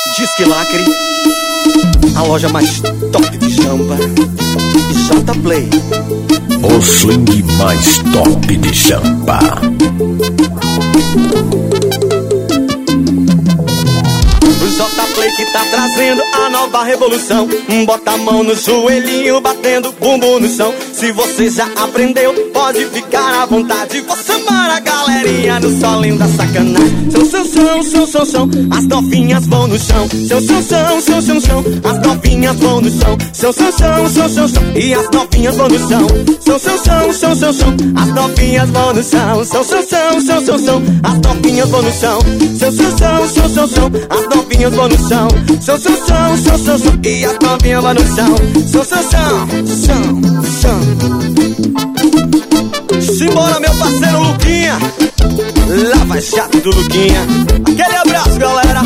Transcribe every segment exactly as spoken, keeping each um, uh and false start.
Disque Lacre, a loja mais top de Jampa. J-Play, o swing mais top de Jampa. O J-Play que tá trazendo a nova revolução. Bota a mão no joelhinho, batendo bumbum no chão. Se você já aprendeu, pode ficar à vontade. Vou chamar a galerinha no solinho da sacanagem. Seu Sansão, seu Sansão, as novinhas vão no chão. Seu Sansão, seu Sansão, as novinhas vão no chão. Seu Sansão, seu Sansão, e as novinhas vão no chão. Seu Sansão, seu Sansão, as novinhas vão no chão. Seu Sansão, seu Sansão, as novinhas vão no chão. Seu Sansão, seu Sansão, as novinhas vão no chão. Seu Sansão, seu Sansão, e as novinhas vão no chão. Seu Sansão, Sansão, Sansão. Simbora, meu parceiro Luquinha, Lava Jato do Luquinha. Aquele abraço, galera.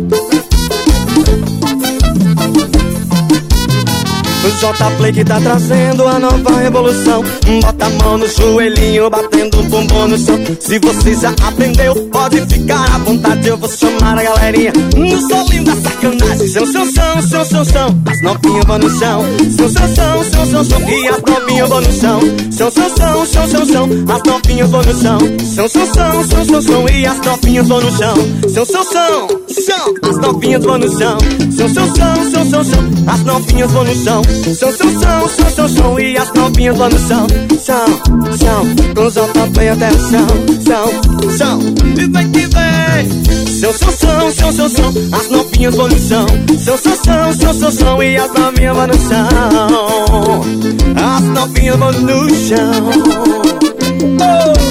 O J-Play que tá trazendo a nova revolução. Bota a mão no joelhinho, batendo o bumbum no chão. Se você já aprendeu, pode ficar à vontade. Eu vou chamar a galerinha no solinho da sacanagem. Seu Sansão, seu Sansão, as novinhas vão no chão. Seu Sansão, seu Sansão, e as novinhas vão no chão. Seu Sansão, seu Sansão, as novinhas vão no chão. Seu Sansão, seu Sansão, e as novinhas vão no chão. Seu Sansão, chão, as novinhas vão no chão. Seu Sansão, seu Sansão, as novinhas vão no chão. Seu Sansão, seu Sansão, e as novinhas vão no chão. Chão, chão, com o J-Play até o chão. Chão, chão, e vem que vem. Seu Sansão, seu Sansão, as novinhas vão no chão. Seu Sansão, seu Sansão, e as novinhas vão no chão. As novinhas vão no chão. Oh!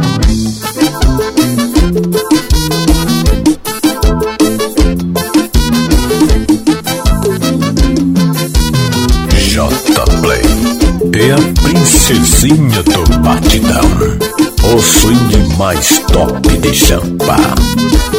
J-Play é a princesinha do batidão, o swing mais top de Jampa.